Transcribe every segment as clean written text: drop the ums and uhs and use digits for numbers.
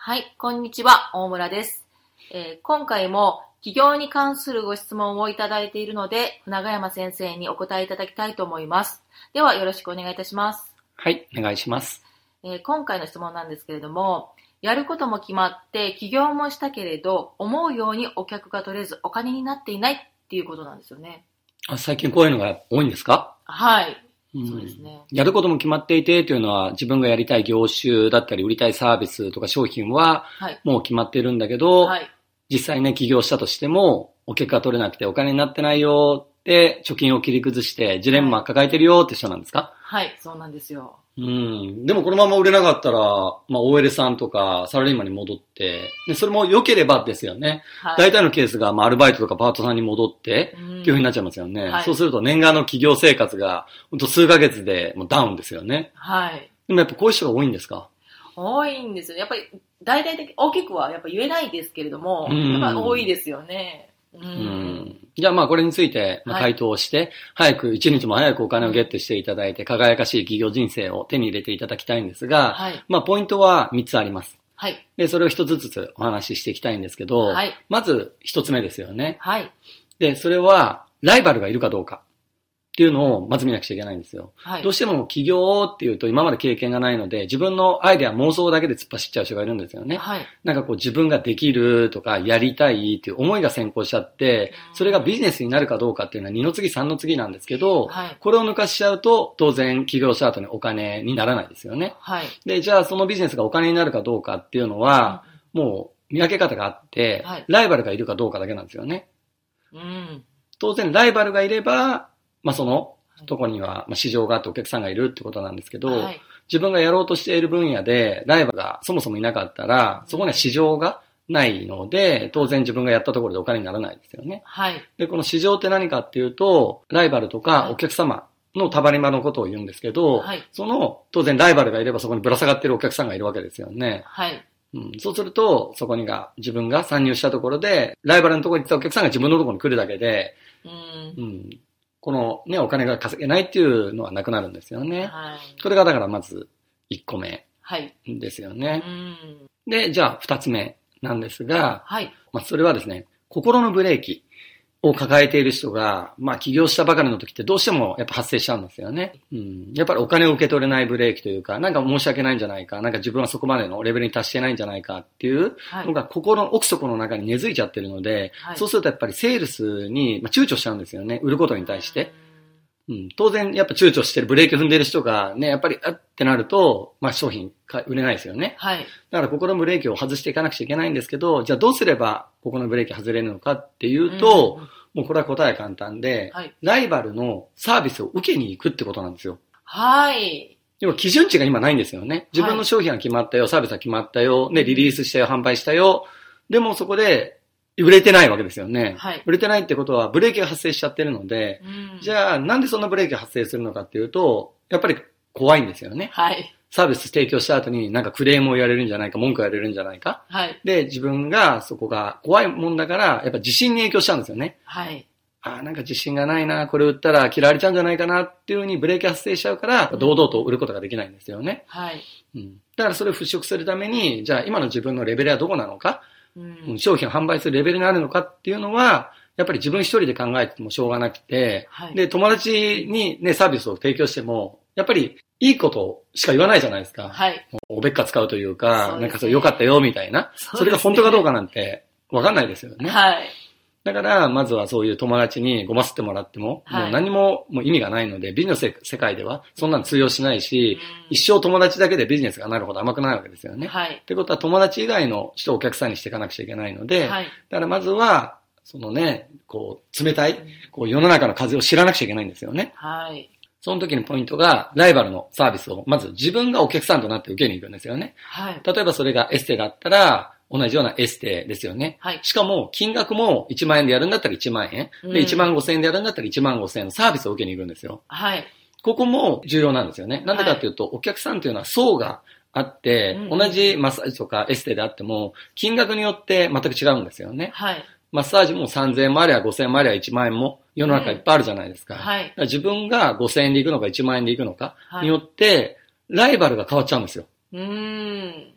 はい、こんにちは、大村です。今回も起業に関するご質問をいただいているので、長山先生にお答えいただきたいと思います。では、よろしくお願いいたします。 はい、お願いします。 今回の質問なんですけれども、やることも決まって起業もしたけれど、思うようにお客が取れずお金になっていないっていうことなんですよね。 最近こういうのが多いんですか？ はい。そうですね。 やることも決まっていてというのは、自分がやりたい業種だったり売りたいサービスとか商品はもう決まっているんだけど、 はい、 実際ね起業したとしてもお客が取れなくてお金になってないよって貯金を切り崩してジレンマ抱えてるよって人なんですか？ はい、そうなんですよ。 でもこのまま売れなかったら、OL さんとかサラリーマンに戻って、でそれも良ければですよね。はい、大体のケースが、アルバイトとかパートさんに戻って、っていう風になっちゃいますよね。はい、そうすると年間の企業生活が、ほんと数ヶ月でもうダウンですよね。 はい。 でもやっぱこういう人が多いんですか？ 多いんですよ。やっぱり、大々的、大きくはやっぱ言えないですけれども、やっぱ多いですよね。 じゃあこれについて回答をして、早く一日も早くお金をゲットしていただいて、輝かしい企業人生を手に入れていただきたいんですが、ポイントは3つあります。 はい。 で、それを1つずつお話ししていきたいんですけど、はい、まず1つ目ですよね。 はい。 で、それはライバルがいるかどうかっていうのをまず見なくちゃいけないんですよ。 はい、 どうしても起業っていうと今まで経験がないので、自分のアイデア妄想だけで突っ走っちゃう人がいるんですよね。 はい、 なんかこう自分ができるとかやりたいっていう思いが先行しちゃって、それがビジネスになるかどうかっていうのは2の次3の次なんですけど、はい、これを抜かしちゃうと当然起業した後にお金にならないですよね。 はい、 で、じゃあそのビジネスがお金になるかどうかっていうのは、もう見分け方があって、はい、ライバルがいるかどうかだけなんですよね。当然ライバルがいれば、そのとこには市場があってお客さんがいるってことなんですけど、はい、自分がやろうとしている分野でライバルがそもそもいなかったら、そこには市場がないので、当然自分がやったところでお金にならないですよね。 はい。 で、この市場って何かっていうと、ライバルとかお客様のたまり場のことを言うんですけど、はい、その当然ライバルがいればそこにぶら下がっているお客さんがいるわけですよね。 はい。 そうすると、そこに自分が参入したところで、ライバルのところに行ったお客さんが自分のところに来るだけで、このね、お金が稼げないっていうのはなくなるんですよね。はい、これがだからまず1個目ですよね。で、じゃあ2つ目なんですが、はい、それはですね、心のブレーキを抱えている人が、起業したばかりの時ってどうしてもやっぱ発生しちゃうんですよね。やっぱりお金を受け取れないブレーキというか、なんか申し訳ないんじゃないか、なんか自分はそこまでのレベルに達してないんじゃないかっていうのが心の奥底の中に根付いちゃってるので、はい、そうするとやっぱりセールスに躊躇しちゃうんですよね。売ることに対して。当然やっぱ躊躇してるブレーキ踏んでる人がね、やっぱりってなると、商品売れないですよね。 はい。 だから心のブレーキを外していかなくちゃいけないんですけど、じゃあどうすればここのブレーキ外れるのかっていうと、もうこれは答え簡単で、はい、ライバルのサービスを受けに行くってことなんですよ。 はい。 要は基準値が今ないんですよね。自分の商品は決まったよ、サービスは決まったよ、ね、リリースしたよ、販売したよ。でもそこで売れてないわけですよね。はい、売れてないってことはブレーキが発生しちゃってるので、じゃあなんでそんなブレーキが発生するのかっていうと、やっぱり怖いんですよね。 はい。 サービス提供した後になんかクレームを言われるんじゃないか、文句を言われるんじゃないか。 はい。 で、自分がそこが怖いもんだから、やっぱ自信に影響しちゃうんですよね。 はい。 なんか自信がないな、これ売ったら嫌われちゃうんじゃないかなっていう風にブレーキ発生しちゃうから、堂々と売ることができないんですよね。 はい。 だからそれを払拭するために、じゃあ今の自分のレベルはどこなのか、商品を販売するレベルにあるのかっていうのは、やっぱり自分一人で考えてもしょうがなくて、はい、で、友達にね、サービスを提供しても、やっぱりいいことしか言わないじゃないですか。 はい。 おべっか使うというか、なんかそう良かったよみたいな。それが本当かどうかなんてわかんないですよね。 はい。 だから、まずはそういう友達にごますってもらっても、もう何ももう意味がないので、ビジネス世界ではそんなの通用しないし、一生友達だけでビジネスがなるほど甘くないわけですよね。 はい。 ってことは友達以外の人をお客さんにしていかなくちゃいけないので、はい。だからまずは、そのね、冷たい、世の中の風を知らなくちゃいけないんですよね。 はい。 その時のポイントが、ライバルのサービスを、まず自分がお客さんとなって受けに行くんですよね。 はい。 例えばそれがエステだったら、同じようなエステですよね。 はい。 しかも、金額も1万円でやるんだったら1万円。で、1万5千円でやるんだったら1万5千円のサービスを受けに行くんですよ。 はい。 ここも重要なんですよね。なんでかっていうと、お客さんっていうのは層があって、同じマッサージとかエステであっても、金額によって全く違うんですよね。 はい。 マッサージも3000円もありゃ5000円もありゃ1万円も世の中いっぱいあるじゃないですか。 はい。 自分が5000円で行くのか1万円で行くのかによって、ライバルが変わっちゃうんですよ。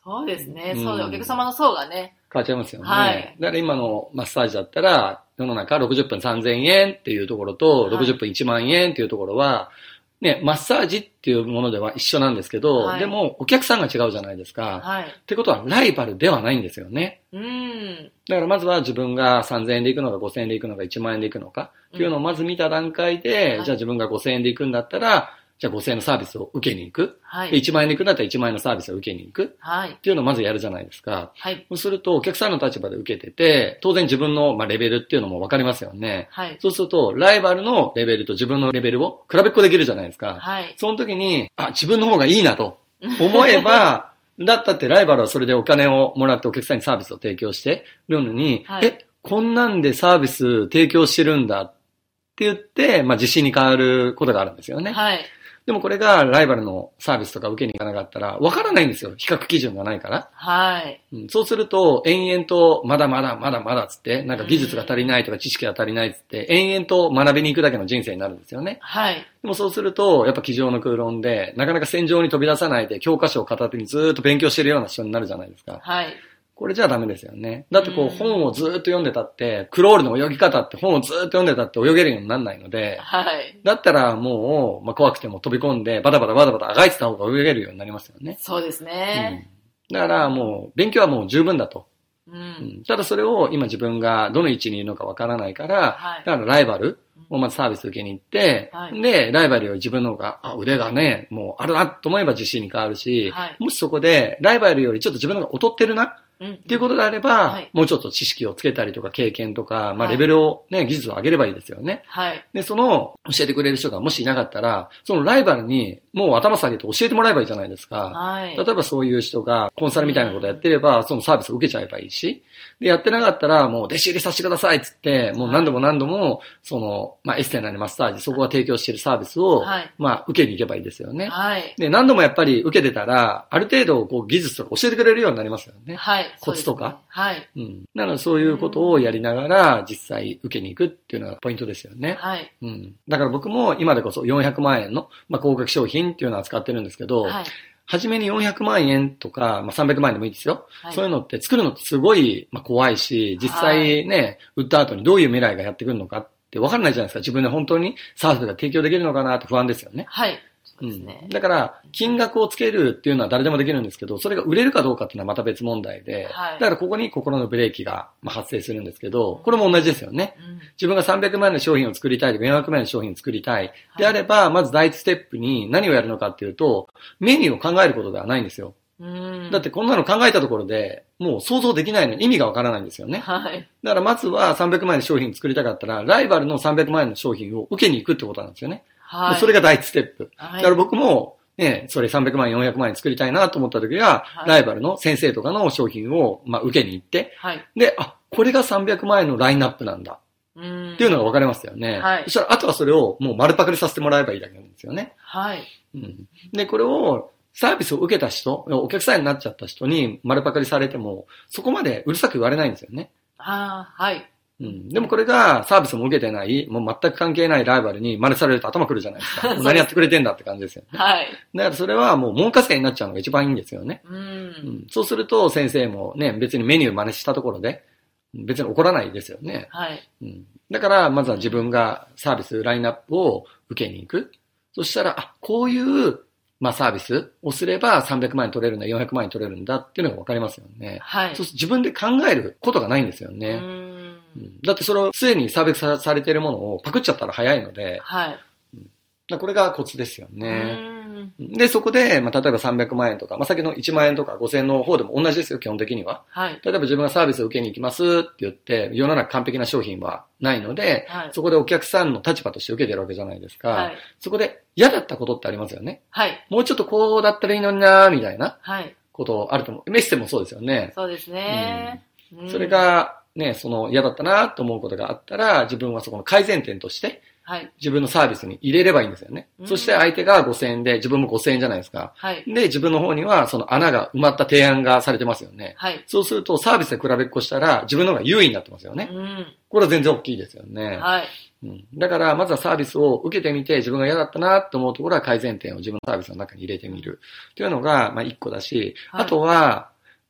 そうですね。そうで、お客様の層がね。 変わっちゃいますよね。 はい。 だから今のマッサージだったら、世の中60分3000円っていうところと、60分1万円っていうところは、ね、マッサージっていうものでは一緒なんですけど、はい、でもお客さんが違うじゃないですか。はい。ってことはライバルではないんですよね。だからまずは自分が3000円で行くのか5000円で行くのか1万円で行くのかっていうのをまず見た段階で、じゃあ自分が5000円で行くんだったら、じゃあ5000円のサービスを受けに行く。はい。1万円で行くんだったら1万円のサービスを受けに行く。はい。っていうのをまずやるじゃないですか。はい。そうするとお客さんの立場で受けてて、当然自分のレベルっていうのも分かりますよね。はい。そうすると、ライバルのレベルと自分のレベルを比べっこできるじゃないですか。はい。その時に、自分の方がいいなと思えば、だったってライバルはそれでお金をもらってお客さんにサービスを提供してるのに、はい、こんなんでサービス提供してるんだって言って、自信に変わることがあるんですよね。はい。でもこれがライバルのサービスとか受けに行かなかったら分からないんですよ。比較基準がないから。はい。そうすると延々とまだまだつって、なんか技術が足りないとか知識が足りないつって、延々と学びに行くだけの人生になるんですよね。はい。でもそうすると、やっぱ机上の空論で、なかなか戦場に飛び出さないで教科書を片手にずーっと勉強してるような人になるじゃないですか。はい。これじゃダメですよね。だって本をずーっと読んでたって、クロールの泳ぎ方って本をずーっと読んでたって泳げるようにならないので、はい。だったらもう、怖くても飛び込んでバタバタあがいてた方が泳げるようになりますよね。そうですね。だからもう、勉強はもう十分だと。ただそれを今自分がどの位置にいるのかわからないから、はい、だからライバルをまずサービス受けに行って、はい、で、ライバルより自分の方が、腕がね、もうあるなと思えば自信に変わるし、はい、もしそこでライバルよりちょっと自分の方が劣ってるな、っていうことであれば、はい、もうちょっと知識をつけたりとか経験とか、レベルをね、技術を上げればいいですよね。はい。で、その教えてくれる人がもしいなかったら、そのライバルにもう頭下げて教えてもらえばいいじゃないですか。はい。例えばそういう人がコンサルみたいなことやってれば、そのサービスを受けちゃえばいいし、で、やってなかったらもう弟子入りさせてくださいっつって、もう何度も、その、エステなりマッサージ、そこが提供しているサービスを、はい、受けに行けばいいですよね。はい。で、何度もやっぱり受けてたら、ある程度技術とか教えてくれるようになりますよね。はい。コツとか。はい。なのでそういうことをやりながら実際受けに行くっていうのがポイントですよね。はい。だから僕も今でこそ400万円の、高額商品っていうのを扱ってるんですけど、はい。初めに400万円とか、300万円でもいいですよ。はい、そういうのって作るのってすごい、怖いし、実際ね、売った後にどういう未来がやってくるのかって分かんないじゃないですか。自分で本当にサービスが提供できるのかなって不安ですよね。はい。だから、金額をつけるっていうのは誰でもできるんですけど、それが売れるかどうかっていうのはまた別問題で、はい、だからここに心のブレーキが発生するんですけど、これも同じですよね。自分が300万円の商品を作りたいとか400万円の商品を作りたいであれば、まず第一ステップに何をやるのかっていうと、メニューを考えることではないんですよ。だってこんなの考えたところで、もう想像できないのに意味がわからないんですよね。はい。だからまずは300万円の商品作りたかったら、ライバルの300万円の商品を受けに行くってことなんですよね。はい。それが第一ステップ。はい。だから僕も、ね、それ300万円、400万円作りたいなと思った時は、はい、ライバルの先生とかの商品を、受けに行って、はい、で、これが300万円のラインナップなんだ。っていうのが分かりますよね。はい、そしたら、あとはそれをもう丸パクリさせてもらえばいいだけなんですよね。はい。で、これを、サービスを受けた人、お客さんになっちゃった人に丸パクリされても、そこまでうるさく言われないんですよね。はい。でもこれがサービスも受けてない、もう全く関係ないライバルに真似されると頭くるじゃないですか。何やってくれてんだって感じですよね。はい。だからそれはもう門下生になっちゃうのが一番いいんですよね。そうすると先生もね、別にメニュー真似したところで、別に怒らないですよね。はい。だからまずは自分がサービス、ラインナップを受けに行く。そしたら、こういうサービスをすれば300万円取れるんだ、400万円取れるんだっていうのが分かりますよね。はい。そう自分で考えることがないんですよね。だってそれをすでにサービスされているものをパクっちゃったら早いので、はい。これがコツですよね。で、そこで、例えば300万円とか、先の1万円とか5000円の方でも同じですよ、基本的には。はい。例えば自分がサービスを受けに行きますって言って、世の中完璧な商品はないので、はい、そこでお客さんの立場として受けてるわけじゃないですか。はい。そこで嫌だったことってありますよね。はい。もうちょっとこうだったらいいのになーみたいな。はい。ことあると思う。メッセもそうですよね。そうですね。それが、ね、その嫌だったなと思うことがあったら、自分はそこの改善点として、はい、自分のサービスに入れればいいんですよね。そして相手が5000円で、自分も5000円じゃないですか。はい、で、自分の方にはその穴が埋まった提案がされてますよね。はい、そうするとサービスで比べっこしたら、自分の方が優位になってますよね。これは全然大きいですよね。はいだから、まずはサービスを受けてみて、自分が嫌だったなと思うところは改善点を自分のサービスの中に入れてみる。というのが、1個だし、はい、あとは、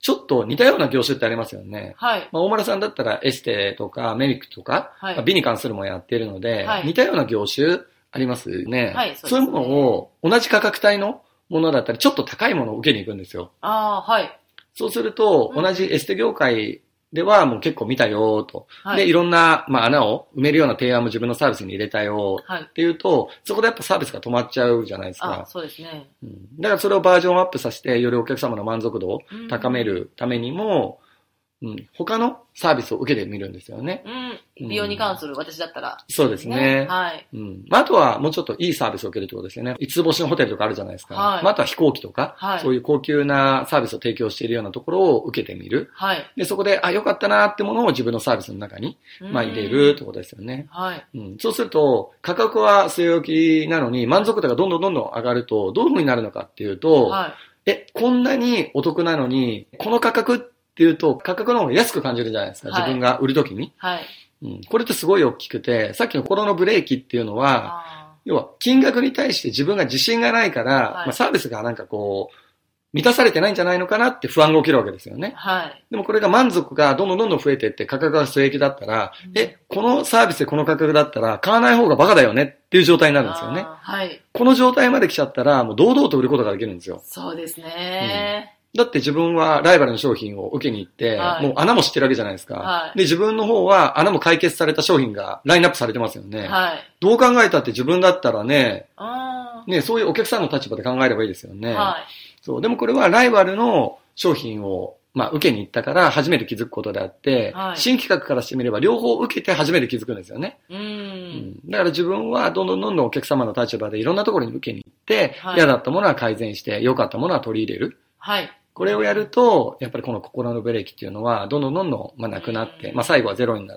ちょっと似たような業種ってありますよね。 はい。 大村さんだったらエステとかメイクとか、はい、美に関するものやっているので、はい、似たような業種ありますよね。はい、そういうものを同じ価格帯のものだったり、ちょっと高いものを受けに行くんですよ。 はい。 そうすると、同じエステ業界ではもう結構見たよと。はい、で、いろんな、穴を埋めるような提案も自分のサービスに入れたよっていうと、そこでやっぱサービスが止まっちゃうじゃないですか。 そうですね。 だからそれをバージョンアップさせて、よりお客様の満足度を高めるためにも、他のサービスを受けてみるんですよね。 美容に関する私だったら、 そうですね。はい。あとはもうちょっといいサービスを受けるってことですよね。5つ星のホテルとかあるじゃないですか。はい。あとは飛行機とか、はい、そういう高級なサービスを提供しているようなところを受けてみる。はい。で、そこで、良かったなってものを自分のサービスの中に、入れるってことですよね。はい。そうすると、価格は据え置きなのに、満足度がどんどん上がると、どういう風になるのかっていうと、はい。こんなにお得なのに、この価格っていうと、価格の方が安く感じるじゃないですか。自分が売るときに。はい。これってすごい大きくて、さっきの心のブレーキっていうのは、要は金額に対して自分が自信がないから、はい、サービスがなんかこう、満たされてないんじゃないのかなって不安が起きるわけですよね。はい。でもこれが満足がどんどん増えていって価格が据え置きだったら、このサービスでこの価格だったら買わない方がバカだよねっていう状態になるんですよね。はい。この状態まで来ちゃったら、もう堂々と売ることができるんですよ。 そうですね。 だって自分はライバルの商品を受けに行って、はい、もう穴も知ってるわけじゃないですか。はい、で、自分の方は穴も解決された商品がラインナップされてますよね。はい、どう考えたって自分だったらね、そういうお客さんの立場で考えればいいですよね。はい、そう。でもこれはライバルの商品を、受けに行ったから初めて気づくことであって、はい、新企画からしてみれば両方受けて初めて気づくんですよね。だから自分はどんどんお客様の立場でいろんなところに受けに行って、嫌だったものは改善して、良かったものは取り入れる。はい。これをやると、やっぱりこの心のブレーキっていうのは、どんどんなくなって、最後はゼロになって、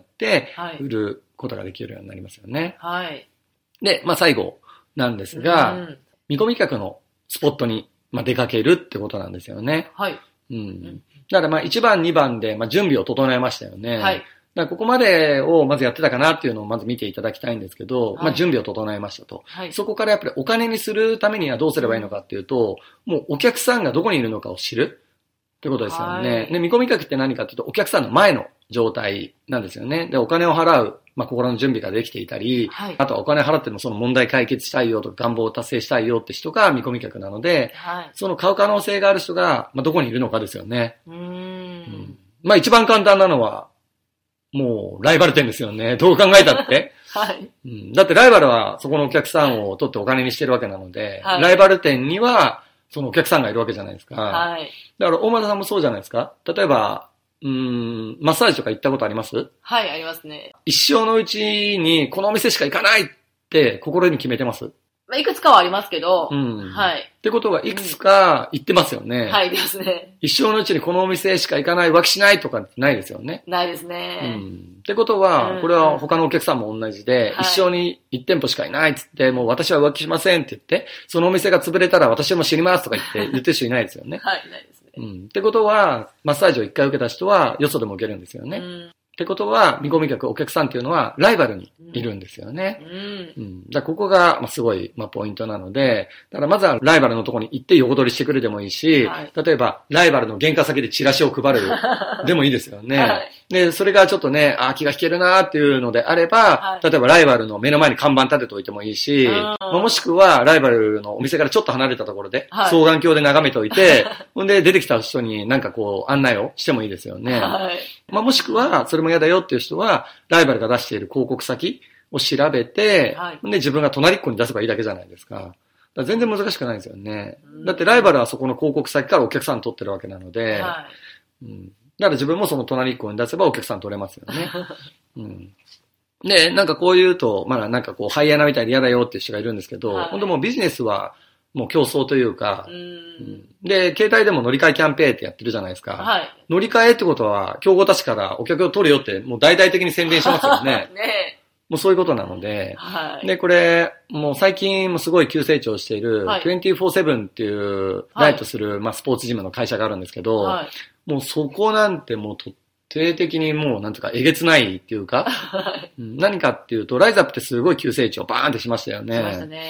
売ることができるようになりますよね。はい。で、最後なんですが、見込み客のスポットに、出かけるってことなんですよね。はい。だから1番、2番で、準備を整えましたよね。はい。だからここまでをまずやってたかなっていうのをまず見ていただきたいんですけど、はい、準備を整えましたと、はい。そこからやっぱりお金にするためにはどうすればいいのかっていうと、もうお客さんがどこにいるのかを知るってことですよね。はい、で、見込み客って何かっていうと、お客さんの前の状態なんですよね。で、お金を払う、心の準備ができていたり、はい、あとはお金払ってもその問題解決したいよとか願望を達成したいよって人が見込み客なので、はい、その買う可能性がある人が、どこにいるのかですよね。一番簡単なのは、もう、ライバル店ですよね。どう考えたって。はい、だってライバルはそこのお客さんを取ってお金にしてるわけなので、はい、ライバル店にはそのお客さんがいるわけじゃないですか。はい、だから大村さんもそうじゃないですか。例えば、マッサージとか行ったことあります？ はい、ありますね。 一生のうちにこのお店しか行かないって心に決めてます？ いくつかはありますけど、はい。 ってことはいくつか行ってますよね。 はいですね。 一生のうちにこのお店しか行かない、浮気しないとかってないですよね。 ないですね。 ってことは、これは他のお客さんも同じで、一生に1店舗しかいないっつって、もう私は浮気しませんって言って、そのお店が潰れたら私も知りますとか言ってる人いないですよね。 はい、ないですね。 ってことは、マッサージを1回受けた人は、よそでも受けるんですよね。ってことは、見込み客、お客さんっていうのは、ライバルにいるんですよね。だからここが、すごい、ポイントなので、だからまずはライバルのところに行って横取りしてくれでもいいし、はい、例えば、ライバルの玄関先でチラシを配るでもいいですよね。はい、で、それがちょっとね、気が引けるなっていうのであれば、はい、例えばライバルの目の前に看板立てておいてもいいし、もしくは、ライバルのお店からちょっと離れたところで、双眼鏡で眺めておいて、ほんで出てきた人になんか案内をしてもいいですよね。もしくは、それも嫌だよっていう人は、ライバルが出している広告先を調べて、で、自分が隣っ子に出せばいいだけじゃないですか。だから全然難しくないんですよね。だってライバルはそこの広告先からお客さん取ってるわけなので、だから自分もその隣っ子に出せばお客さん取れますよね。で、なんかこう言うと、なんかハイアナみたいで嫌だよっていう人がいるんですけど、本当もうビジネスは、もう競争というか、で、携帯でも乗り換えキャンペーンってやってるじゃないですか。はい、乗り換えってことは、競合たちからお客を取るよって、もう大々的に宣伝しますよね。 ね、 もうそういうことなので、はい、で、これ、もう最近もすごい急成長している、24/7っていうライトする、スポーツジムの会社があるんですけど、もうそこなんてもう徹底的にもうなんとかえげつないっていうか、何かっていうと、ライザップってすごい急成長バーンってしましたよね。 しましたね。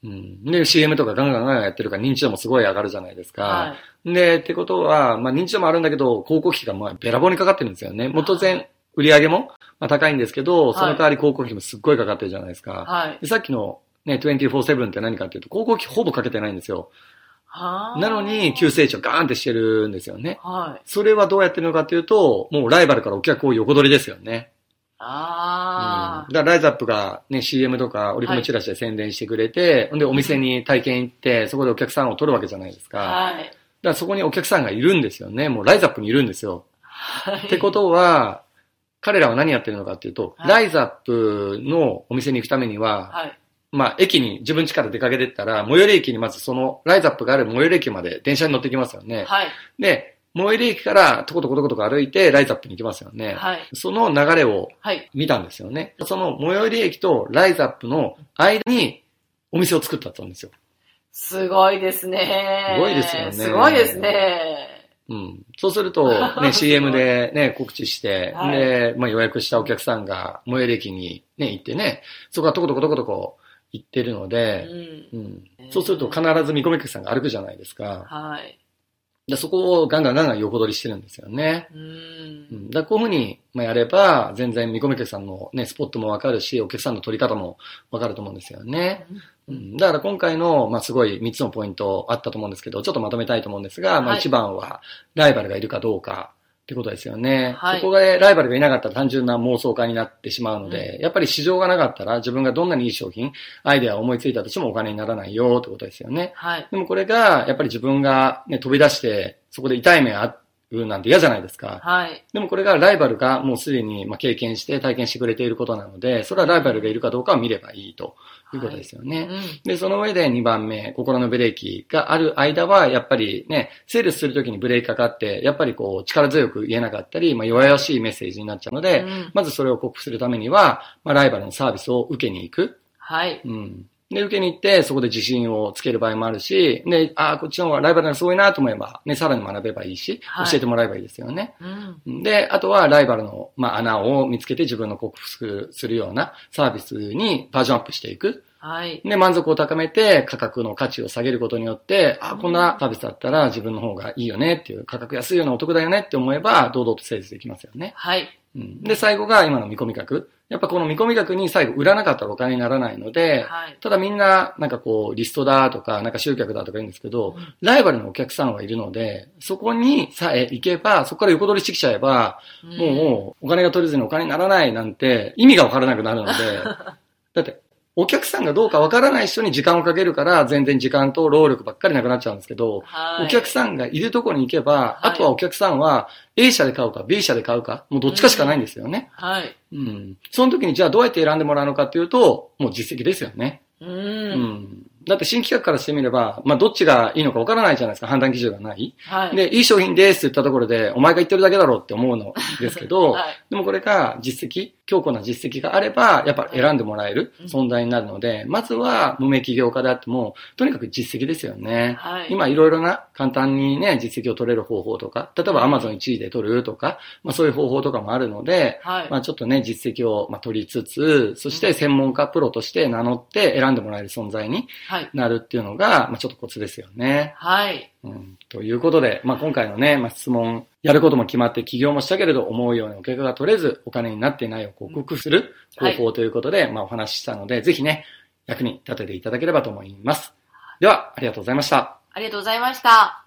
で、CM とかガンガンやってるから認知度もすごい上がるじゃないですか。はい、で、ってことは、認知度もあるんだけど、広告費がべらぼうにかかってるんですよね。もう当然、売り上げも高いんですけど、その代わり広告費もすっごいかかってるじゃないですか。はい、でさっきのね、24/7って何かっていうと、広告費ほぼかけてないんですよ。なのに、急成長ガーンってしてるんですよね。はい。それはどうやってるのかっていうと、もうライバルからお客を横取りですよね。だからライズアップがね、CM とか折り込みチラシで宣伝してくれて、で、お店に体験行って、そこでお客さんを取るわけじゃないですか。はい。だからそこにお客さんがいるんですよね。もうライズアップにいるんですよ。はい。ってことは、彼らは何やってるのかっていうと、はい、ライズアップのお店に行くためには、はい。駅に自分家から出かけてったら、最寄り駅にまずその、ライズアップがある最寄り駅まで電車に乗ってきますよね。はい。で、最寄り駅からトコトコトコトコ歩いてライズアップに行きますよね。はい。その流れを見たんですよね。はい、その最寄り駅とライズアップの間にお店を作ったんですよ。 すごいですね。 すごいですよね。 すごいですね。 そうすると、ね、CM でね、告知して、はい、で、予約したお客さんが最寄り駅にね、行ってね、そこがトコトコトコトコ行ってるので、そうすると必ず見込み客さんが歩くじゃないですか。はい。でそこをガンガン横取りしてるんですよね。だこういうふうにやれば、全然見込み客さんのね、スポットもわかるし、お客さんの取り方もわかると思うんですよね。だから今回の、すごい3つのポイントあったと思うんですけど、ちょっとまとめたいと思うんですが、一番は、ライバルがいるかどうかってことですよね。はい、そこがライバルがいなかったら単純な妄想家になってしまうので、やっぱり市場がなかったら自分がどんなにいい商品、アイデアを思いついたとしてもお金にならないよってことですよね。はい、でもこれが、やっぱり自分が、ね、飛び出して、そこで痛い目あうなんて嫌じゃないですか。はい。でもこれがライバルがもうすでに経験して体験してくれていることなので、それはライバルがいるかどうかを見ればいいということですよね。はい、で、その上で2番目、心のブレーキがある間は、やっぱりね、セールスするときにブレーキかかって、やっぱり力強く言えなかったり、弱々しいメッセージになっちゃうので、まずそれを克服するためには、ライバルのサービスを受けに行く。はい。で、受けに行って、そこで自信をつける場合もあるし、で、こっちの方がライバルがすごいなと思えば、ね、さらに学べばいいし、教えてもらえばいいですよね。で、あとはライバルの、穴を見つけて自分の克服するようなサービスにバージョンアップしていく。はい。で、満足を高めて価格の価値を下げることによって、こんなサービスだったら自分の方がいいよねっていう、価格安いようなお得だよねって思えば、堂々と成立できますよね。はい。で、最後が今の見込み額。やっぱこの見込み額に最後売らなかったらお金にならないので、はい、ただみんなリストだとか、集客だとか言うんですけど、ライバルのお客さんはいるので、そこにさえ行けば、そこから横取りしてきちゃえば、もうお金が取れずにお金にならないなんて意味がわからなくなるので、だって、お客さんがどうかわからない人に時間をかけるから、全然時間と労力ばっかりなくなっちゃうんですけど、はい、お客さんがいるところに行けば、あとはお客さんは A 社で買うか B 社で買うか、もうどっちかしかないんですよね。はい。その時にじゃあどうやって選んでもらうのかっていうと、もう実績ですよね。だって新企画からしてみれば、どっちがいいのかわからないじゃないですか、判断基準がない。はい。で、いい商品ですって言ったところで、お前が言ってるだけだろうって思うのですけど、はい、でもこれが実績、強固な実績があれば、やっぱ選んでもらえる存在になるので、まずは無名起業家であっても、とにかく実績ですよね。はい。今いろいろな簡単にね、実績を取れる方法とか、例えば Amazon 1位で取るとか、そういう方法とかもあるので、はい。ちょっとね、実績を取りつつ、そして専門家プロとして名乗って選んでもらえる存在になるっていうのが、ちょっとコツですよね。はい。ということで、今回のね、質問、やることも決まって起業もしたけれど、思うようにお客が取れず、お金になっていないを克服する方法ということで、お話ししたので、ぜひね、役に立てていただければと思います。では、ありがとうございました。 ありがとうございました。